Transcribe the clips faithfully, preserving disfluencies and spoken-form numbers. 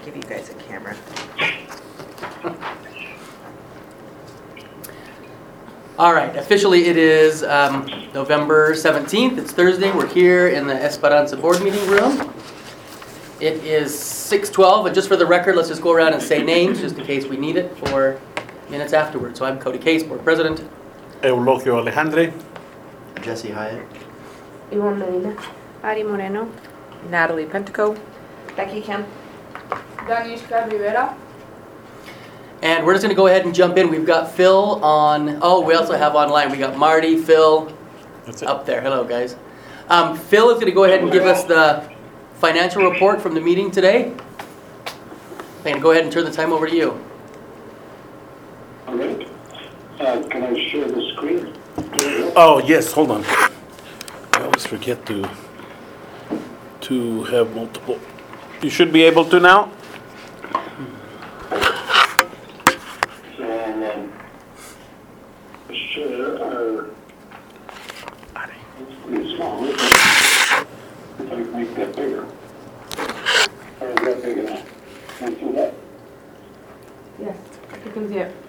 give you guys a camera. All right, officially it is um, November seventeenth. It's Thursday. We're here in the Esperanza board meeting room. It is six twelve, and just for the record, let's just go around and say names just in case we need it for minutes afterwards. So I'm Cody Case, board president. Eulogio Alejandre. Jesse Hyatt. Yvonne Medina. Ari Moreno. Natalie Pentico. Becky Kemp. Danishka Rivera. And we're just going to go ahead and jump in. We've got Phil on, oh, we also have online. We got Marty, Phil, That's it. up there. Hello, guys. Um, Phil is going to go ahead and give us the financial report from the meeting today. I'm going to go ahead and turn the time over to you. All right. Uh, can I share the screen? Oh, yes, hold on. I always forget to, to have multiple. You should be able to now? So I'll um, share our, it's pretty small, isn't it? If I can make that bigger. Or is that big enough? Can you see that? Yes, you can see it.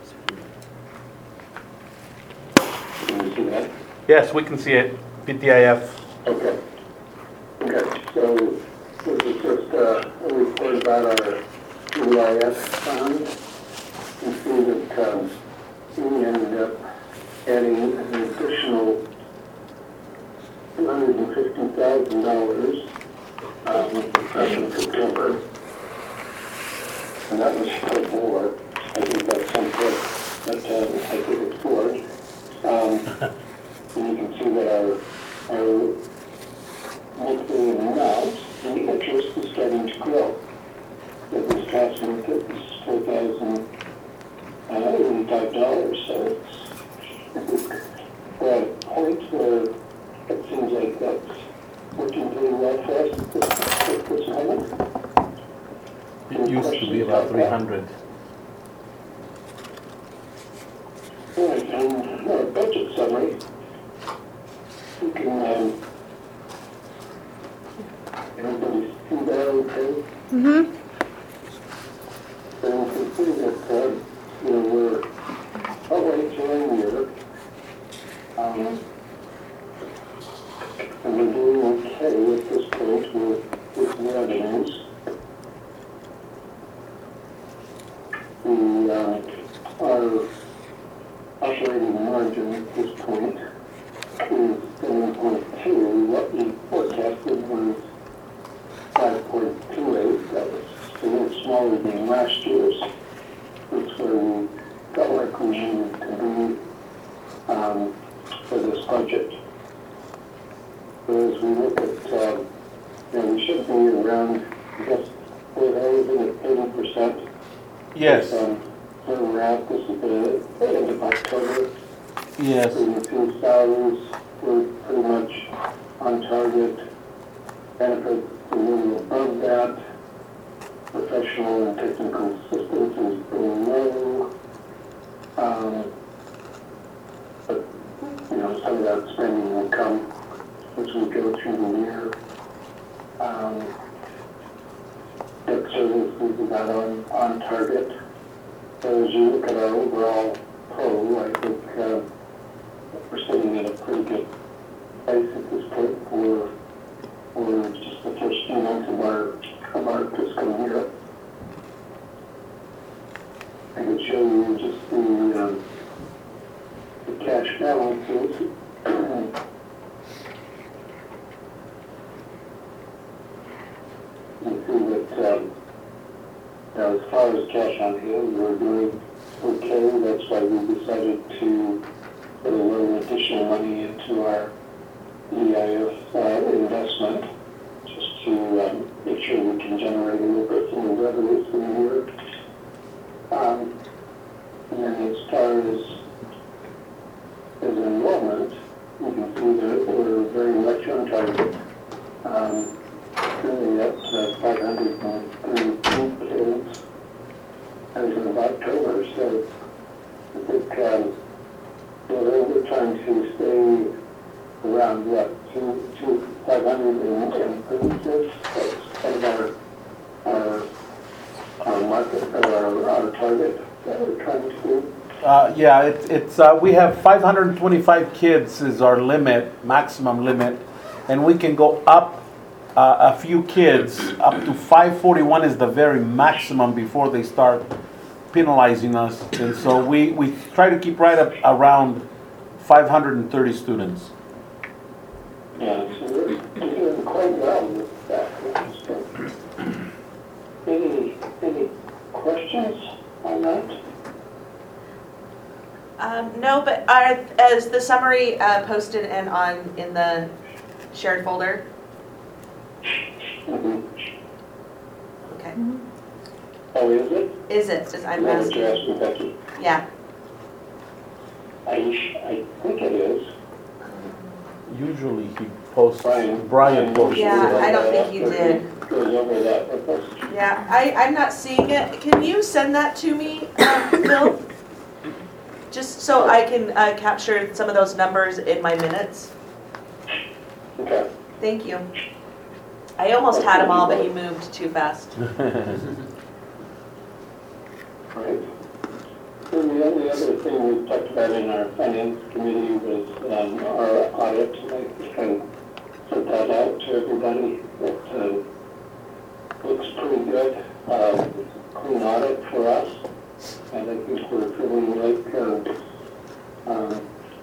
Can you see that? Yes, we can see it. P T I F. Okay. Okay, so this is just uh, a report about our E I S fund. You see that um, we ended up adding an additional two hundred fifty thousand dollars um, back in September. And that was for more. I think that's something that uh, I think it's for. Um, and you can see that our, our monthly amount, the interest is starting to grow. It was past it was four thousand eighty-five dollars, so it's we're at a point where it seems like that's working pretty well for us at this, at this moment. It used to be about three hundred. All right, and our budget summary, we can, um, everybody see that okay? Mm-hmm. And you can see that, uh, you know, we're halfway through the year. Um, and we're doing okay at this point with, with revenues. The, uh, our operating margin at this point is seven point two. What we forecasted was five point two eight. That was a little smaller than last year's. That's where we felt like we needed to be um, for this budget. So as we look at, uh, you know, we should be around, I guess, we're over at eighty percent. Yes, Um, where we're at, this is the end of October. yes. And the fuel salaries were pretty much on target. Benefits a little above that. Professional and technical assistance is below. Um, but, you know, some of that spending will come as we go through the year. Um, debt service is about on, on target. So as you look at our overall poll, I think uh, we're sitting at a pretty good place at this point for, for just the first few months of our, of our fiscal year. I can show you just the, um, the cash balances. You see that um, now, as far as cash on hand, we're doing okay. That's why we decided to put a little additional money into our E I F uh, investment, just to um, make sure we can generate a little bit more revenue for the year. Um, and then as far as, as enrollment, you can see that we're very much on target. Um, really up to five hundred thirty-two kids as of October, so I think um, we're, we're trying to stay around what, two, two, five hundred thirty-six. That's kind of our, our market or our, our target that we're trying to do? Uh, yeah, it's, it's, uh, we have five hundred twenty-five kids is our limit, maximum limit, and we can go up uh, a few kids, up to five forty-one is the very maximum before they start penalizing us. And so we, we try to keep right up around five hundred thirty students. Yeah, so we're doing quite well with that. So, Any, any questions on that? Um, no, but are, is the summary uh, posted and on, in the shared folder? Mm-hmm. Okay. Oh, is it? Is it? Is, I'm Is that what you're asking. asking, Becky? Yeah. I, I think it is. Usually he posts, Brian. Brian posts. Yeah, it. I don't think you did. Goes over that with us. Yeah, I, I'm not seeing it. Can you send that to me, um, Phil? Just so I can uh, capture some of those numbers in my minutes. Okay. Thank you. I almost had them all, but you moved too fast. Right. And the only other thing we talked about in our finance committee was um, our audit. I kind of sent that out to everybody. It uh, looks pretty good. Uh, clean audit for us. And I think we're feeling like uh, uh,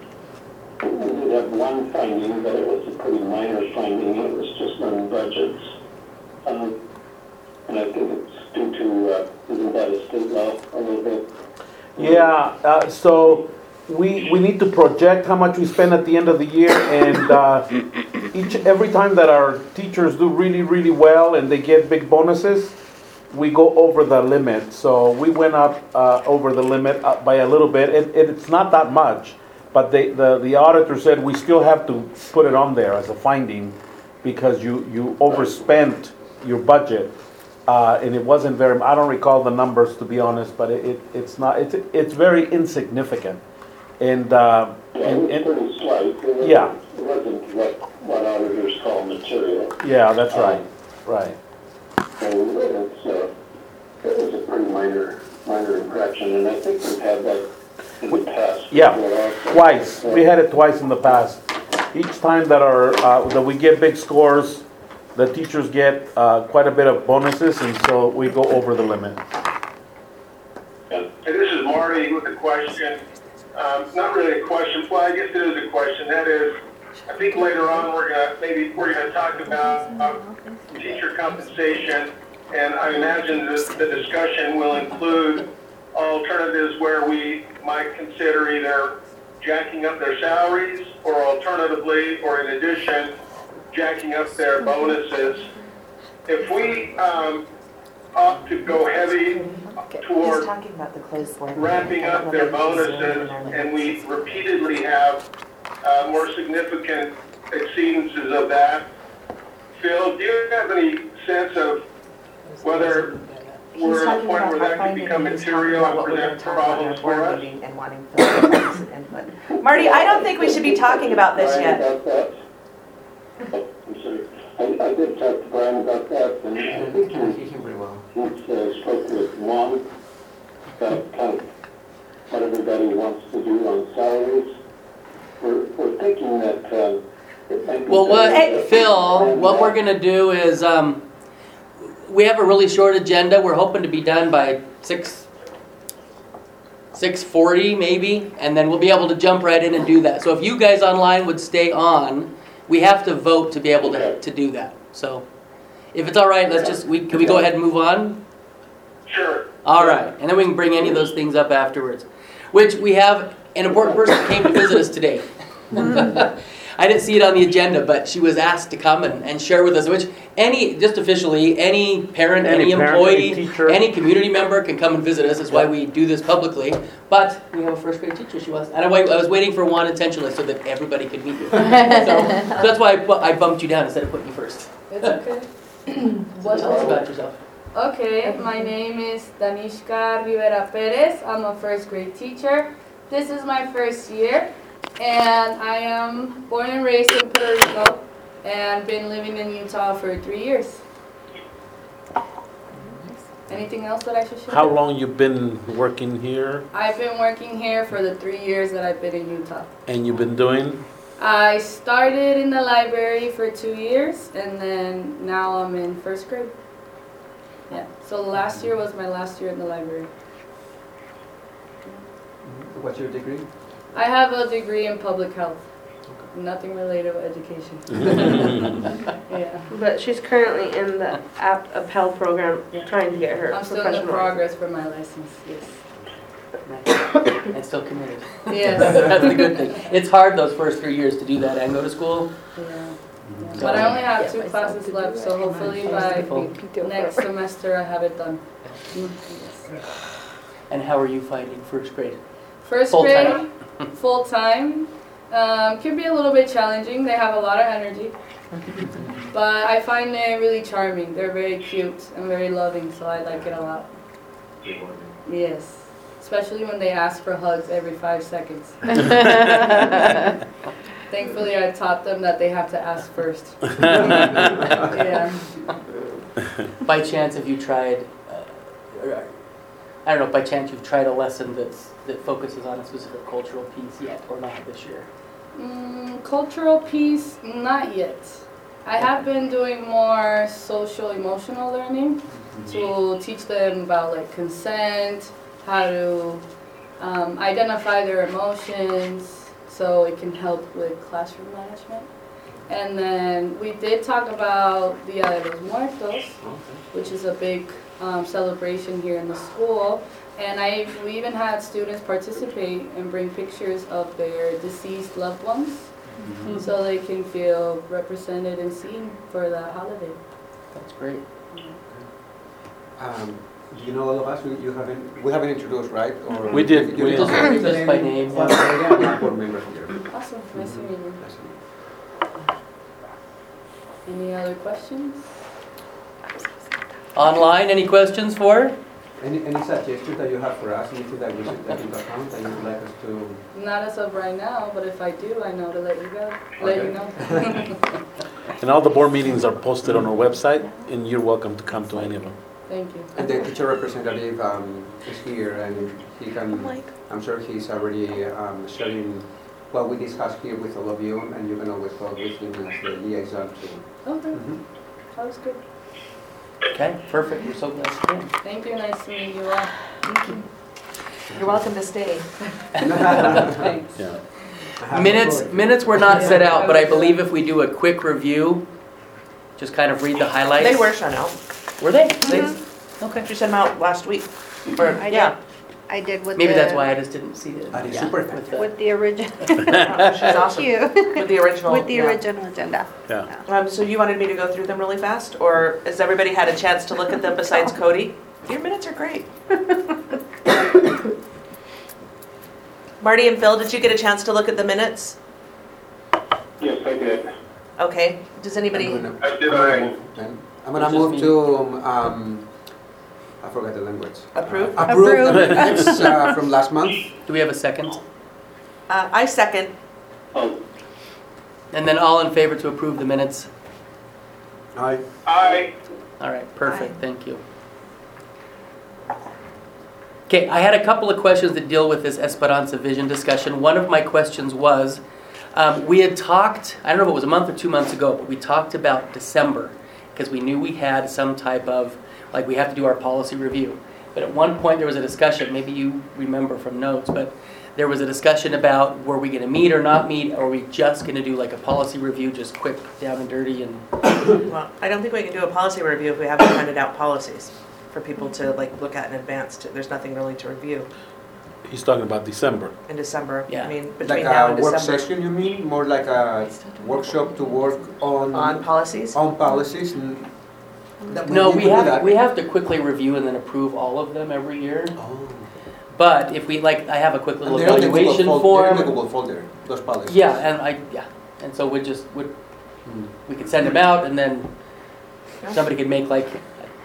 we did have one finding, but it was a pretty minor finding. It was just on budgets. Um, and I think it's due to, uh, isn't that a state law a little bit? Yeah, uh, so we, we need to project how much we spend at the end of the year, and uh, each, every time that our teachers do really, really well and they get big bonuses, we go over the limit. So we went up uh, over the limit up by a little bit. It, it, it's not that much, but they, the, the auditor said we still have to put it on there as a finding because you, you overspent your budget. Uh, and it wasn't very, I don't recall the numbers to be honest, but it, it, it's not, it's, it's very insignificant. And, uh, Yeah, and, it was and pretty slight. It wasn't- yeah. It wasn't what, what auditors call material. yeah, that's right, right. So it's, uh, it was a pretty minor, minor infraction, and I think we've had that in the past. Yeah, before also. twice. We had it twice in the past. Each time that our, uh, that we get big scores, the teachers get uh, quite a bit of bonuses, and so we go over the limit. Yeah. Hey, this is Marty with a question. Um, not really a question, well, I guess it is a question. That is, I think later on we're gonna, maybe we're gonna talk about uh, teacher compensation, and I imagine this, the discussion will include alternatives where we might consider either jacking up their salaries, or alternatively, or in addition, jacking up their bonuses. If we um, opt to go heavy toward He's talking about the closed board. ramping up their bonuses, and we repeatedly have uh, more significant exceedances of that. Phil, do you have any sense of whether we're at a point where that could become material and present problems for us? And wanting Phil's input. Marty, I don't think we should be talking about this Brian, yet. about that? Oh, I'm sorry. I, I did talk to Brian about that, and I think he, he uh, spoke with Juan about kind of what everybody wants to do on salaries. We're, we're thinking that uh, it might be... Well, what, better- Phil, what we're gonna do is, um, we have a really short agenda. We're hoping to be done by six, six forty maybe, and then we'll be able to jump right in and do that. So if you guys online would stay on, we have to vote to be able to, to do that. So if it's all right, let's just, we, can we go ahead and move on? Sure. All right, and then we can bring any of those things up afterwards. Which we have an important person that came to visit us today. I didn't see it on the agenda, but she was asked to come and, and share with us, which any, just officially, any parent, any, Any parent, employee, any teacher. any community member can come and visit us. That's why we do this publicly. But we have a first grade teacher, she was. And I, wait, I was waiting for Juan intentionally so that everybody could meet you. So, so that's why I, bu- I bumped you down instead of putting you first. It's okay. So tell us about yourself. Okay, my name is Danishka Rivera Perez. I'm a first grade teacher. This is my first year, and I am born and raised in Puerto Rico and been living in Utah for three years. Anything else that I should share? How long you been working here I've been working here for the three years that I've been in Utah. and you've been doing? I started in the library for two years, and then now I'm in first grade. Yeah, so last year was my last year in the library. What's your degree? I have a degree in public health. Nothing related with education. Yeah. But she's currently in the app Appel program, trying to get her I'm still in professional the progress for my license, yes. And still committed. Yes. That's the good thing. It's hard those first three years to do that and go to school. Yeah. Yeah. But I only have two classes left, so hopefully by next semester I have it done. And how are you finding first grade? First Full-time. grade, full time, um, can be a little bit challenging. They have a lot of energy, but I find them really charming. They're very cute and very loving, so I like it a lot. Yes, especially when they ask for hugs every five seconds. Thankfully, I taught them that they have to ask first. Yeah. By chance, have you tried, uh, or, I don't know, by chance you've tried a lesson that's, that focuses on a specific cultural piece yet or not this year? Mm, cultural piece, not yet. I have been doing more social emotional learning to teach them about like consent, how to um, identify their emotions, so it can help with classroom management. And then we did talk about Dia de los Muertos, which is a big um, celebration here in the school. And I, we even had students participate and bring pictures of their deceased loved ones, mm-hmm. so they can feel represented and seen for that holiday. That's great. Um, do you know all of us? We, you haven't, we haven't introduced, right? Or We did. You We did. Just, did. just by name. Well, yeah, I'm board member here. Awesome, nice to meet you. Nice to meet you. Any other questions? Online, any questions for? Any, any suggestions that you have for us? Anything that we should take into account that you would like us to? Not as of right now, but if I do, I know to let you go, let you Okay. know. And all the board meetings are posted on our website, and you're welcome to come to any of them. Thank you. And the teacher representative um, is here, and he can. I'm sure he's already um, sharing what we discussed here with all of you, and you can always talk with him as the liaison too. Okay, Mm-hmm. that was good. Okay, perfect. We're so glad you came. Thank you, nice to meet you all. You're welcome to stay. Thanks. Yeah. Minutes, minutes were not set out, but I believe if we do a quick review, just kind of read the highlights. They were sent out. Were they? They, Okay. she sent them out last week. Or, I did. yeah. I did with Maybe the, that's why I just didn't see it. That is Yeah, super with the- with the original. She's awesome. you. With the original. With the yeah. original agenda. Yeah. Um, so you wanted me to go through them really fast, or has everybody had a chance to look at them besides Cody? Your minutes are great. Marty and Phil, did you get a chance to look at the minutes? Yes, I did. Okay. Does anybody? I'm gonna, I did I'm gonna I. move, then. I'm gonna It's just move me. to um, um, I forgot the language. Approve? Uh, approve the Approve. minutes uh, from last month. Do we have a second? Uh, I second. Oh, And then all in favor to approve the minutes? Aye. Aye. All right, perfect, thank you. Okay, I had a couple of questions that deal with this Esperanza Vision discussion. One of my questions was, um, we had talked, I don't know if it was a month or two months ago, but we talked about December, because we knew we had some type of, like we have to do our policy review. But at one point there was a discussion, maybe you remember from notes, but there was a discussion about were we going to meet or not meet, or are we just going to do like a policy review, just quick, down and dirty, and Well, I don't think we can do a policy review if we haven't handed out policies for people to like look at in advance. To, there's nothing really to review He's talking about December. in December. Yeah. I mean, between Like now a and work December. session, you mean? More like a workshop to work on On policies? on policies. And that- no, you we could do have that. we have to quickly review and then approve all of them every year. Oh. But if we like, I have a quick And little they're in the Google evaluation fol- They're in the form. Google folder. Those policies. Yeah, and I yeah, and so we just would we could send them out, and then somebody could make like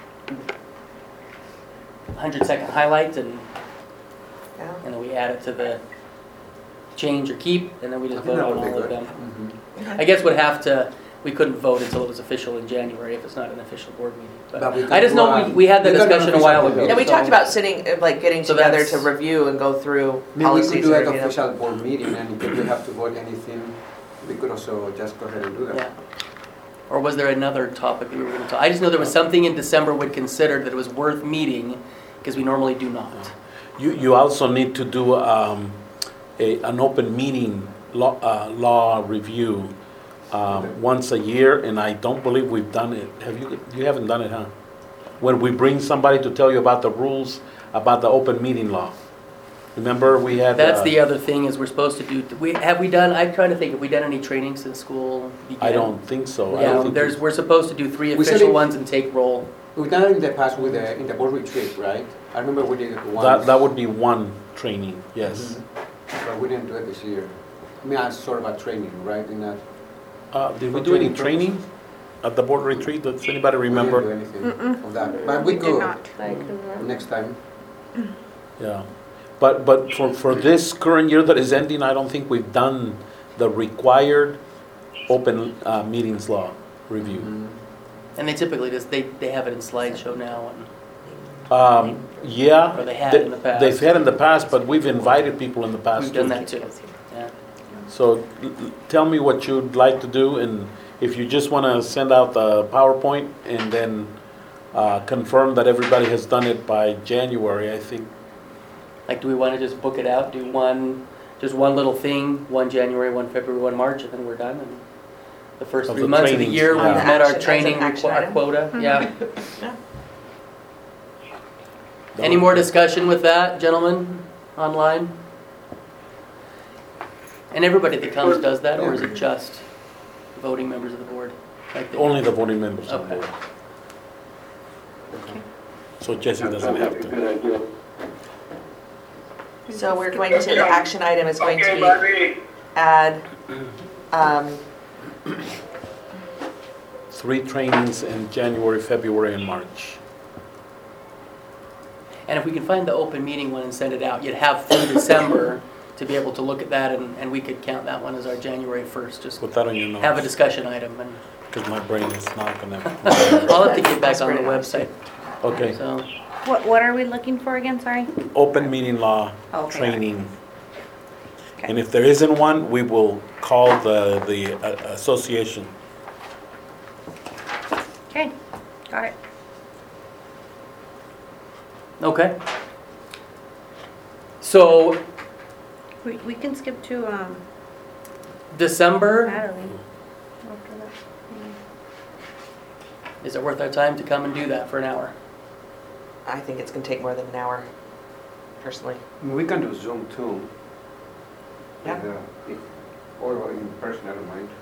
a hundred second highlights, and Yeah. and then we add it to the change or keep, and then we I just think vote that on would be all of good. them. Mhm. I guess would have to we couldn't vote until it was official in January if it's not an official board meeting. But But we could I just do, know uh, we, we had that we got an discussion a while official ago. Yeah, we so- talked about sitting, uh, like, getting So together that's- to review and go through I mean, we policies. could do and an review them. official board meeting, and if you have to vote anything, we could also just go ahead and do that. Yeah. Or was there another topic that we were going to talk? I just know there was something in December we'd considered that it was worth meeting, because we normally do not. You, you also need to do um, a, an open meeting law, uh, law review um, once a year, and I don't believe we've done it. Have you, you haven't done it, huh? When we bring somebody to tell you about the rules, about the open meeting law. Remember, we had. That's uh, the other thing is we're supposed to do, we, have we done, I'm trying to think, have we done any training since school began? I don't think so. I Yeah, don't think there's, we- we're supposed to do three We said official it- ones and take roll. We've done it in the past with the, in the board retreat, right? I remember we did it once. That, that would be one training, yes. Mhm. But we didn't do it this year. I mean, it's sort of a training, right, in that. Uh, Did we For do any training training at the board retreat? Does anybody We remember? didn't do anything Mm-mm. of that, but we We did could, not. Like, uh, next time. Yeah, but, but for, for this current year that is ending, I don't think we've done the required open uh, meetings law review. Mhm. And they typically just, they, they have it in slideshow now. and Um, yeah. Or they had they- in the past. They've had in the past, but we've invited people in the past. We've done too. that too. Yeah. So l- l- tell me what you'd like to do, and if you just want to send out the PowerPoint and then uh, confirm that everybody has done it by January, I think. Like, do we want to just book it out, do one, just one little thing, one January, one February, one March, and then we're done? And the first Of three the months of the trainings, year, we've yeah. met our Action- as an training, action requ- our item? quota, yeah. Yeah. Any more discussion with that, gentlemen, online? And everybody that comes does that, or is it just voting members of the board? Like the- Only the voting members on Okay. board. So Jesse doesn't have Sounds like a to. good idea. So we're going to, the action item is going to Okay, be Barbie. add, um, Three trainings in January, February, and March. And if we can find the open meeting one and send it out, you'd have through December to be able to look at that, and, and we could count that one as our January first, just Put that on your notes. have a discussion item, and Because my brain is not gonna. I'll have to get back That's on the pretty nice. website, Okay, so. What, what are we looking for again, sorry? open meeting law Okay. training. Okay. And if there isn't one, we will call the, the uh, association. Okay, got it. Okay. So, We, we can skip to, um, December, Natalie. After that. is it worth our time to come and do that for an hour? I think it's gonna take more than an hour, personally. I mean, we can do Zoom too. Yeah. And, uh, if- Or in person, I don't mind.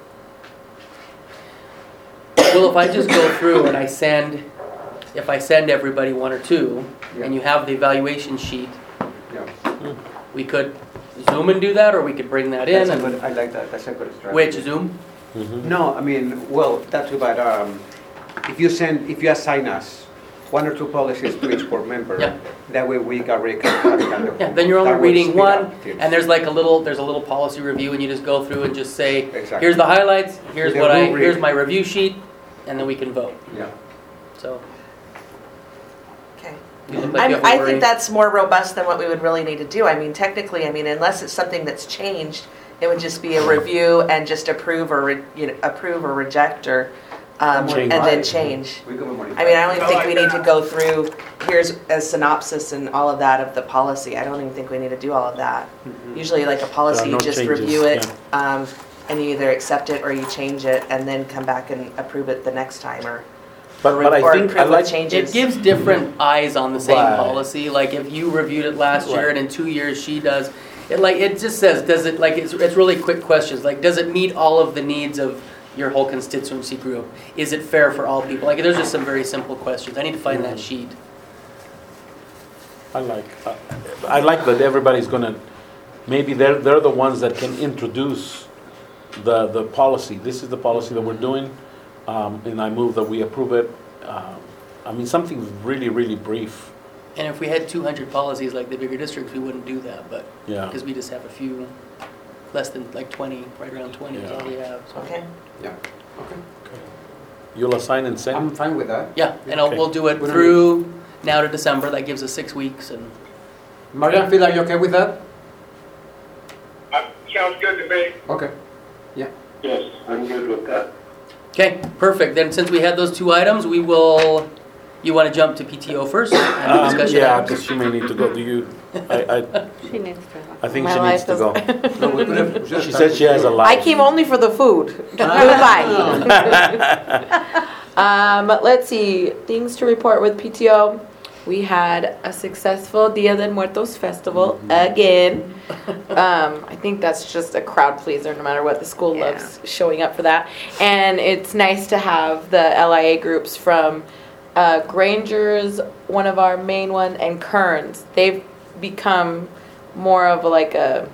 Well, if I just go through and I send, if I send everybody one or two, and you have the evaluation sheet, Yeah. we could Zoom and do that, or we could bring that in, That's a and good, I like that, that's a good strategy. which, Zoom? Mhm. No, I mean, well, that's about, um, if you send, if you assign us one or two policies to each board member, Yeah. that way we got rid of. Yeah, then you're only That would reading speed one, up things. and there's like a little, there's a little policy review, and you just go through and just say, Exactly. here's the highlights, here's With what the I, rubric. here's my review sheet, and then we can vote, Yeah. so. Okay. You look like I'm, you have a I worry. think that's more robust than what we would really need to do. I mean, technically, I mean, unless it's something that's changed, it would just be a review and just approve or, re- you know, approve or reject or, um, Change. and then change. We can modify. I mean, I don't even think we need to go through, here's a synopsis and all of that of the policy. I don't even think we need to do all of that. Mhm. Usually like a policy, There are you no just changes, review it, um, and you either accept it or you change it and then come back and approve it the next time or, But, but I or think, I approve like, with changes. It gives different eyes on the same Right. policy, like if you reviewed it last year Right. and in two years she does, it like, it just says, does it, like, it's, it's really quick questions, like, does it meet all of the needs of your whole constituency group? Is it fair for all people? Like, there's just some very simple questions, I need to find that sheet. I like, uh, I like that everybody's gonna, maybe they're, they're the ones that can introduce the, the policy. This is the policy that we're doing, um, and I move that we approve it. Um, I mean, something really, really brief, And if we had two hundred policies like the bigger districts, we wouldn't do that, but, yeah. because we just have a few, less than like twenty, right around twenty is all we have, so. Okay. Yeah. You'll assign and send? I'm fine with that. Yeah, and I'll- Okay. we'll do it We don't through now to December. That gives us six weeks and. Marian, Phil, are you okay with that? Uh, Sounds good to me. Okay. Yes, I'm good with that. Okay, perfect. Then since we had those two items, we will, you want to jump to P T O first? and the Um, discussion Yeah, items? because she may need to go. Do you, I, I, She needs to. I think My she life needs to go. No, we could have just She said she has a I life. came only for the food. Goodbye. Um, let's see, things to report with P T O. We had a successful Dia de Muertos festival again. Um, I think that's just a crowd pleaser, no matter what. The school Yeah. loves showing up for that. And it's nice to have the L I A groups from uh, Granger's, one of our main one, and Kearns. They've become more of like a,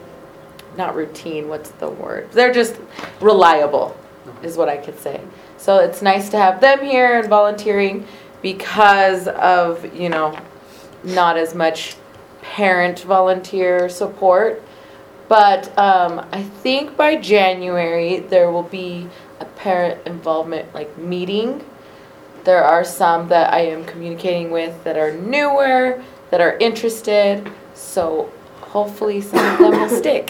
not routine, what's the word? They're just reliable, is what I could say. So it's nice to have them here and volunteering because of, you know, not as much parent volunteer support. But um, I think by January there will be a parent involvement like meeting. There are some that I am communicating with that are newer, that are interested. So hopefully some of them will stick.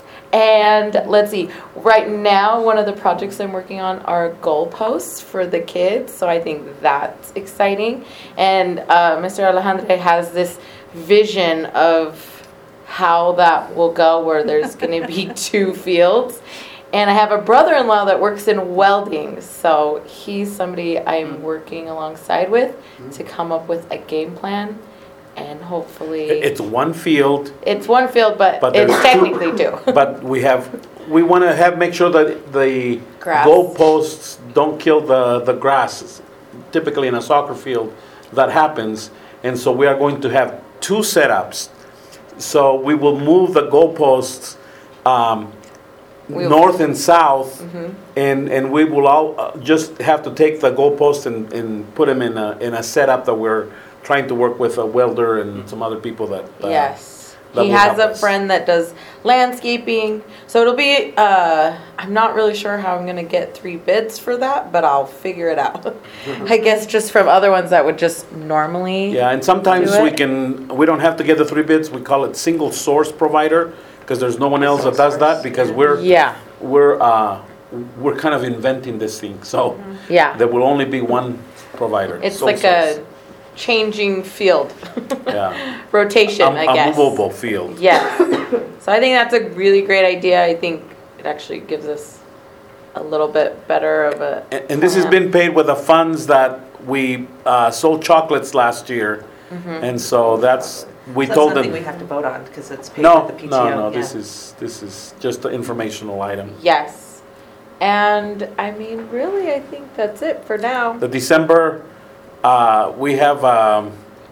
And let's see, right now, one of the projects I'm working on are goalposts for the kids. So I think that's exciting. And uh, Mister Alejandre has this vision of how that will go, where there's going to be two fields. And I have a brother-in-law that works in welding. So he's somebody I'm working alongside with to come up with a game plan. And hopefully... It's one field, It's one field, but, But it's there's technically two. but we have, we want to have, make sure that the Grass. goalposts don't kill the, the grass. Typically in a soccer field, that happens. And so we are going to have two setups. So we will move the goalposts um, We'll- north and south. Mhm. And, and we will all uh, just have to take the goalposts and, and put them in a, in a setup that we're trying to work with a welder and some other people that. uh, Yes. that He will has help a us. friend that does landscaping. So it'll be, uh, I'm not really sure how I'm going to get three bids for that, but I'll figure it out. I guess just from other ones that would just normally. Yeah, and sometimes do we it. can, we don't have to get the three bids, we call it single source provider, because there's no one else that does that, because we're, Yeah. we're, uh, we're kind of inventing this thing, so Yeah. there will only be one provider. It's sole like source. a changing field. Yeah. Rotation, A- I guess. A movable field. Yes. So I think that's a really great idea. I think it actually gives us a little bit better of a. And, and this has been paid with the funds that we, uh, sold chocolates last year, and so that's, we That's told nothing we them. have to vote on because it's paid No, with the P T O. no, no, yeah. this is, this is just an informational item. Yes. And I mean, really, I think that's it for now. The December, uh, we have um,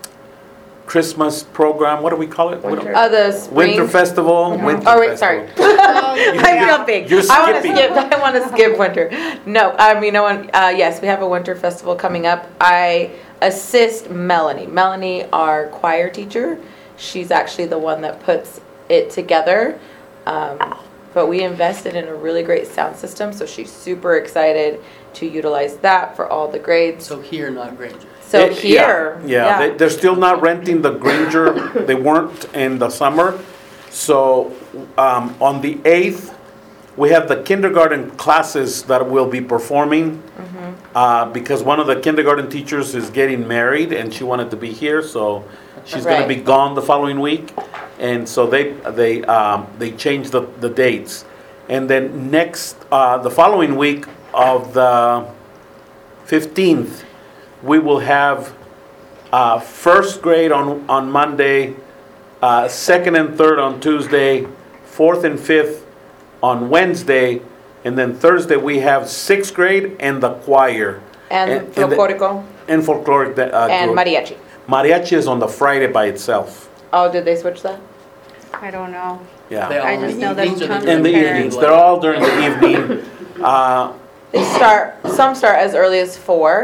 Christmas program, what do we call it? What do- Uh, the spring. Winter Festival? Winter Oh, wait, sorry. Festival. I'm jumping. You're I want to skipping. skip. I want to skip winter. No, I mean, I want. Uh, yes, we have a winter festival coming up. I assist Melanie. Melanie, our choir teacher. She's actually the one that puts it together. Um, but we invested in a really great sound system, so she's super excited to utilize that for all the grades. So here, not Granger. So Eh, yeah, here, Yeah, they- they're still not renting the Granger, they weren't in the summer. So um, on the eighth, we have the kindergarten classes that will be performing. Mm-hmm. uh, Because one of the kindergarten teachers is getting married and she wanted to be here, so she's gonna Right. be gone the following week. And so they, they, um, they changed the, the dates. And then next, uh, the following week of the fifteenth, we will have uh, first grade on, on Monday, uh, second and third on Tuesday, fourth and fifth on Wednesday, and then Thursday we have sixth grade and the choir. and and the- folklorico And folkloric uh, and group. mariachi. Mariachi is on the Friday by itself. Oh, did they switch that? I don't know. They Yeah. all I in just the know there's evenings or they tons do In the it during evenings, the they're day? all during the evening. Uh, They start, some start as early as four,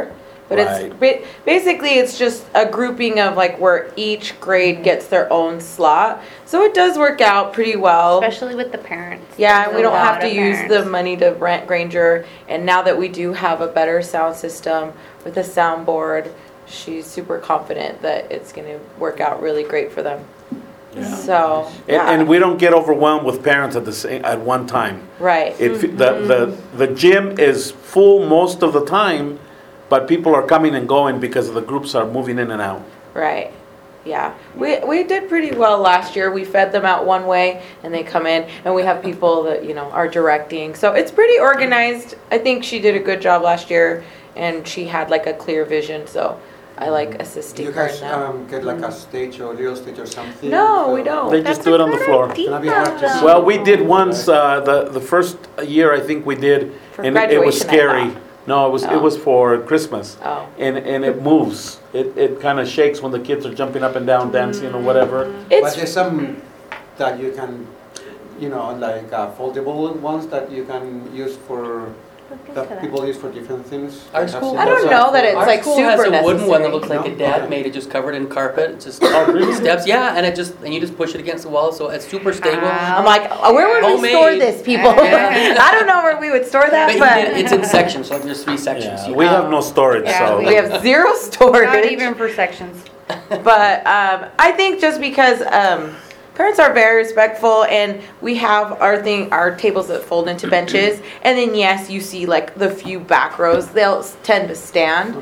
But it's ba- basically it's just a grouping of like where each grade gets their own slot. So it does work out pretty well. Especially with the parents. Yeah, and There's we a don't have lot to of use the parents. money to rent Granger. And now that we do have a better sound system with a soundboard, she's super confident that it's going to work out really great for them. Yeah. So, And, yeah. and we don't get overwhelmed with parents at the same, at one time. Right. It, the, the, the gym is full most of the time, but people are coming and going because the groups are moving in and out. Right. Yeah. We we did pretty well last year. We fed them out one way and they come in, and we have people that, you know, are directing. So it's pretty organized. I think she did a good job last year, and she had like a clear vision. So I like assisting You her in guys that. um, get like a stage or real stage or something? No, So- we don't. They just do it on the floor. Gonna be hard to see. Well, we did once, uh, the, the first year I think we did, For and it was graduation, I scary. thought. No, it was, Oh. it was for Christmas. Oh. And, and it moves. It, it kind of shakes when the kids are jumping up and down, dancing or whatever. But It's there's some that you can, you know, like uh, foldable ones that you can use for, that people use for different things. Our I've school seen I don't those. know that it's Our like school super has a wooden one that necessary. looks like a No? dad Okay. made it, just covered in carpet. It's just Oh, really? steps, yeah, and it just and you just push it against the wall, so it's super stable. I'm like, oh, where would we Homemade. store this, people? I don't know where we would store that, But you but did, it's in sections, so like there's three sections. Yeah, You we can- have no storage, Yeah, so. we have zero storage. Not even for sections. But um, I think just because um, parents are very respectful, and we have our thing, our tables that fold into benches, and then yes, you see like the few back rows, they'll s- tend to stand.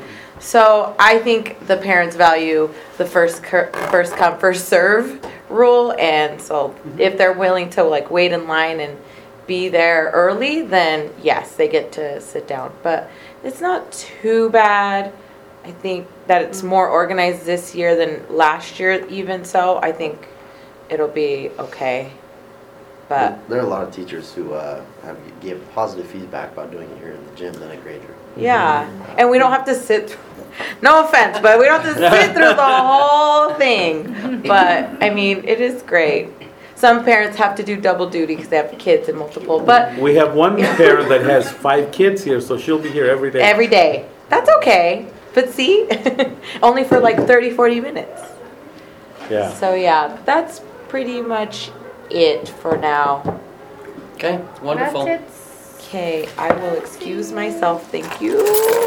So I think the parents value the first cur- first come first serve rule, and so if they're willing to like wait in line and be there early, then yes, they get to sit down. But it's not too bad. I think that it's more organized this year than last year, even so. I think it'll be okay. But There are a lot of teachers who uh, have gave positive feedback about doing it here in the gym than at Granger. yeah, and we don't have to sit. Through, no offense, but we don't have to sit through the whole thing. But I mean, it is great. Some parents have to do double duty because they have kids and multiple. But We have one parent that has five kids here, so she'll be here every day. every day, that's okay. But see, only for like thirty, forty minutes. Yeah. So yeah, that's pretty much it for now. Okay, wonderful. That's Okay, I will excuse myself. Thank you.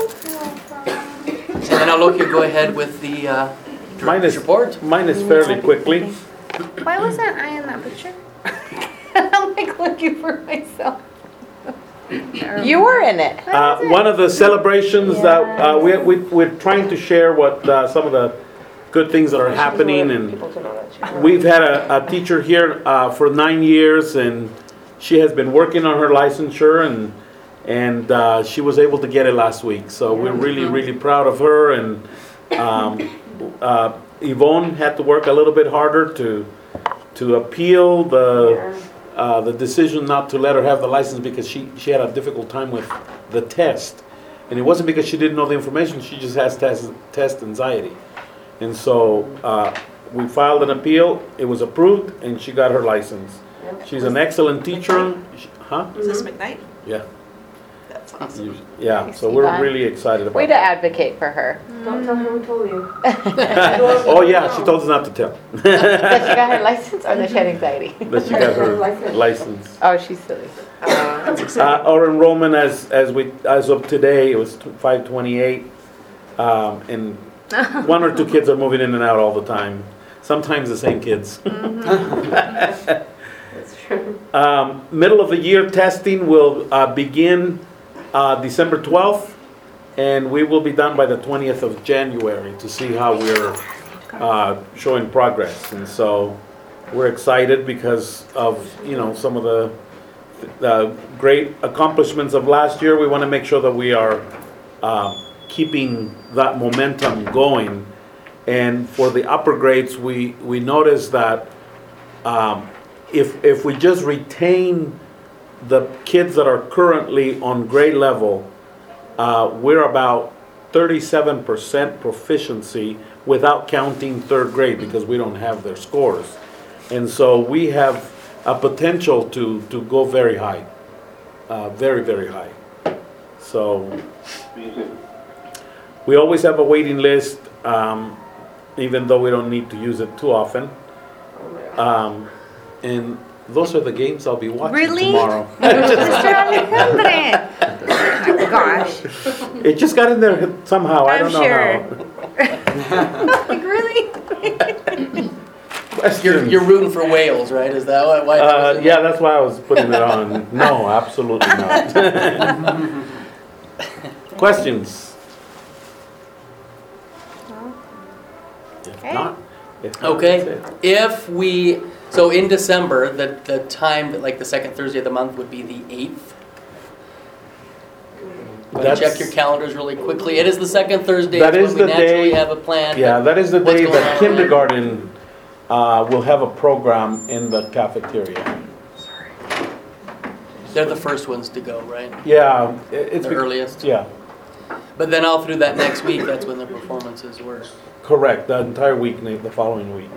And then I'll look you go ahead with the uh, Mine is, report. mine is fairly quickly. it. Why wasn't I in that picture? I'm like looking for myself. You were in it. Uh, one of the celebrations that uh, we, we, we're trying to share what uh, some of the good things that are happening, and we've had a, a teacher here uh, for nine years, and she has been working on her licensure, and and uh, she was able to get it last week. So we're really really proud of her, and um, uh, Yvonne had to work a little bit harder to to appeal the. Uh, the decision not to let her have the license because she, she had a difficult time with the test. And it wasn't because she didn't know the information, she just has test, test anxiety. And so uh, we filed an appeal, it was approved, and she got her license. She's an excellent teacher. She- Huh? Is this McKnight? Yeah. That's awesome. Yeah, so we're really excited Way about to it. advocate for her. Don't tell her we told you. Oh yeah, she told us not to tell. That she got her license or that she had anxiety? That she got her license. Oh, she's silly. Uh, our enrollment as, as we, as of today, it was five twenty-eight. Um, and one or two kids are moving in and out all the time. Sometimes the same kids. That's true. Um, middle of the year testing will uh, begin uh, December twelfth, and we will be done by the twentieth of January to see how we're uh, showing progress. And so we're excited because of, you know, some of the, the great accomplishments of last year. We want to make sure that we are uh, keeping that momentum going. And for the upper grades, we, we noticed that um, if, if we just retain the kids that are currently on grade level, uh, we're about thirty-seven percent proficiency without counting third grade because we don't have their scores. And so we have a potential to, to go very high, uh, very, very high. So We always have a waiting list, um, even though we don't need to use it too often. Um, and those are the games I'll be watching Really? tomorrow. Mister Alejandre. Oh, gosh. It just got in there somehow. I I'm don't know sure. how. Like, really? You're, Questions? you're rooting for Wales, right? Is that why? why that was Uh, in yeah, there? that's why I was putting it on. No, absolutely not. Questions? If Okay. not, if not, Okay, that's it. if we, so in December, the, the time, that like the second Thursday of the month would be the eighth. That's- Check your calendars really quickly. It is the second Thursday. That It's is when we the naturally day- have a plan. Yeah, that is the What's day going that on? kindergarten uh, will have a program in the cafeteria. They're the first ones to go, right? Yeah, it- it's. The bec- earliest. Yeah, But then all through that next week, that's when the performances were. correct, the entire week, the following week.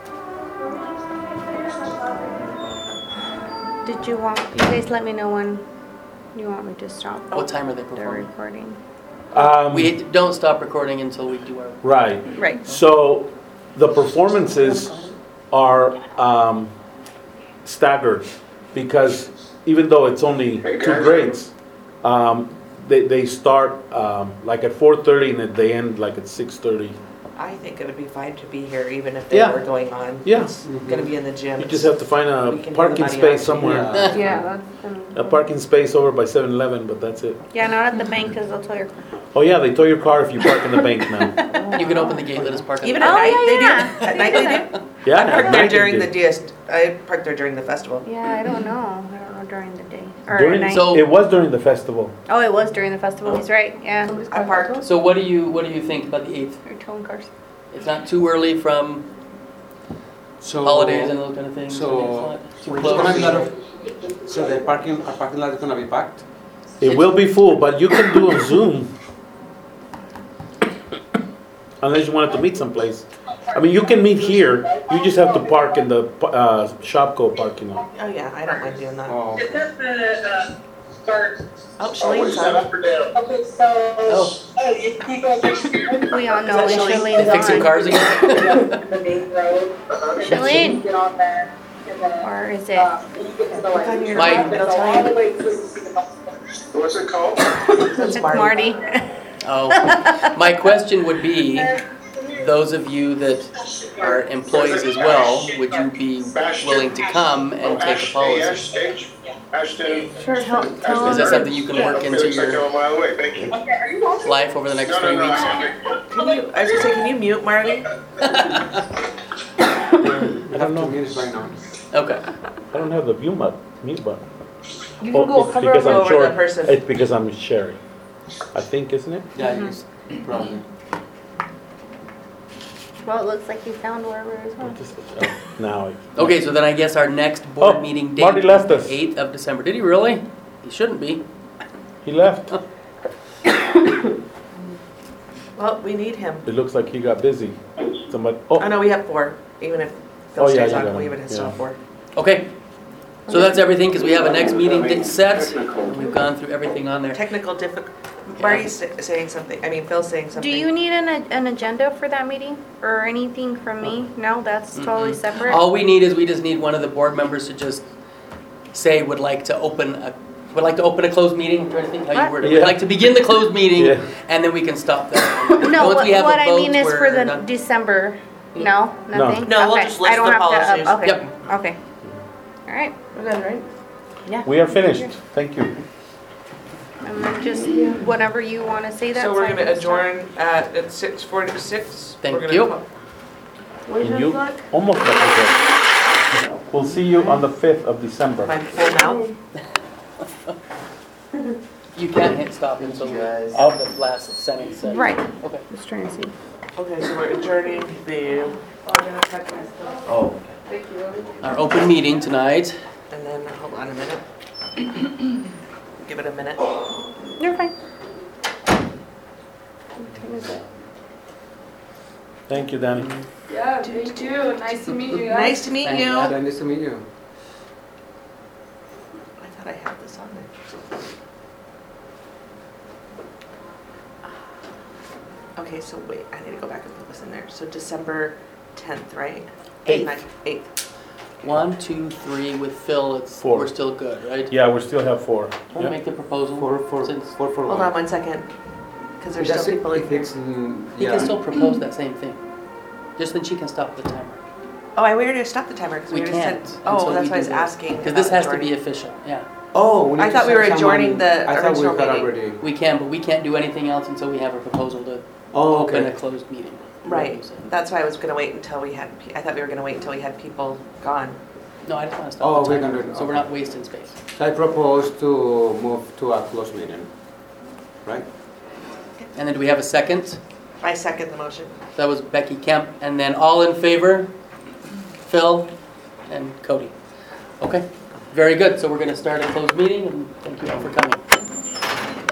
Did you want, you guys let me know when you want me to stop What time are they the performing? recording. Um, We don't stop recording until we do our. Right. Right. So the performances are um, staggered because even though it's only two grades, um, they, they start um, like at four thirty and they end like at six thirty. I think it'd be fine to be here even if they Yeah. were going on. Yeah. It's gonna be in the gym. You just have to find We a can do the parking money space out. somewhere. Yeah. Yeah, that's, A parking space over by seven eleven, but that's it. yeah, not at the bank because they'll tell your. Oh yeah, they tow your car if you park in the bank now. You can open the gate, let us park. in Even the at Oh, night, yeah, they do? yeah. At night, they do? Yeah. I at parked there night they during do. the D S, I parked there during the festival. Yeah, I don't know. I don't know during the day or at During, night. So- it was during the festival. Oh, it was during the festival. He's right. Yeah. I parked. So what do you, what do you think about the eighth? Or towing cars. It's not too early from So holidays and those kind of things? So It's not too there's gonna close? be a lot of, so the parking, our parking lot is gonna be packed? It will be full, but you can do a Zoom. Unless you wanted to meet someplace. I mean, you can meet here, you just have to park in the uh, Shopko parking lot. Oh, yeah, I don't mind doing that. Oh, Is that the, uh, start? Oh, Shalene's on. Up or down? Okay, so. Oh. Oh, you people. We all know Is when that Shalene? They Shalene's fixing on. cars again? The main road. Uh-huh. Shalene? Get on there. and then, Or is it? uh, when you get to the, like, on your Mike. and go all the way through to the bus. What's it called? That's It's Marty. Marty. Oh, my question would be, those of you that are employees as well, would you be willing to come and take a policy? Ashton. Sure. Tell, tell Is that him. something you can work into Felix, I your go a mile away, thank you. Okay, are you welcome? life over the next No, no, three no, weeks? I haven't. Can you, I was gonna say, can you mute Marty? we have two minutes right now. Okay. I don't have the view mute, mute button. You Oh, can go it's hover because I'm over the short. person. It's because I'm sharing. I think, isn't it? Yeah, you s- probably. Well, it looks like he found wherever it Or was. just- oh, Now. I- Okay, so then I guess our next board Oh, meeting date Marty is left the us. eighth of December. Did he really? He shouldn't be. He left. Well, we need him. It looks like he got busy. Somebody, Oh, oh, no, we have four, even if Phil Oh, yeah, stays you on, got we him, would still have yeah. four. Okay. So that's everything, because we have a next meeting date set. and We've gone through everything on there. Technical diffic, Marty's sa- saying something, I mean, Phil's saying Do something. you need an, an agenda for that meeting or anything from me? No, that's totally Mm-mm. separate. All we need is, we just need one of the board members to just say, would like to open a, would like to open a closed meeting. I'm trying to think how you What? word it. Yeah. Would like to begin the closed meeting, Yeah. and then we can stop that. No, Once what, we have a what I vote, mean is for we're the done. December. No, No. nothing? No, we'll Okay. just list I don't the have to, policies. uh, okay, Yep. okay. All right, We're good, right? we are finished. Thank you. and then just whenever you want to say that. So we're time, gonna just start. adjourn at, at six forty-six. Thank you. And you almost got the vote. We'll see you on the fifth of December. My full mouth. You can't hit stop until Guys. the last sentence said. Right, Okay. just trying to see. Okay, so we're adjourning the, Oh, Our open meeting tonight. and then, hold on a minute. Give it a minute. You're fine. What time is it? Thank you, Danny. Yeah, me too. Nice to meet you guys. Nice to meet Thank you. you. I Nice to meet you. thought I had this on there. okay, so wait, I need to go back and put this in there. So December tenth, right? Eighth. Ninth, eighth. One, two, three, with Phil, it's, Four. we're still good, right? Yeah, we still have four. Want to make the proposal? For, for, Since for, for Hold what? on one second, because there's That's still it, people in if here. it's, mm, he yeah. can still propose that same thing. Just then she can stop the timer. Oh, I we already stopped the timer because we We already can't said, until oh, that's we why I was do this. asking. Because this about has to be adjourning. official, yeah. Oh, we need I to thought we send were someone- adjourning the I thought we original had meeting. already. We can, but we can't do anything else until we have a proposal to Oh, open a okay. closed meeting. Right, that's why I was gonna wait until we had, pe- I thought we were gonna wait until we had people gone. No, I just want to Oh, stop the we can timer, do it, so we're okay. not wasting space. So I propose to move to a closed meeting, right? And then do we have a second? I second the motion. That was Becky Kemp, and then all in favor? Phil and Cody. Okay, very good. So we're going to start a closed meeting, and thank you all for coming.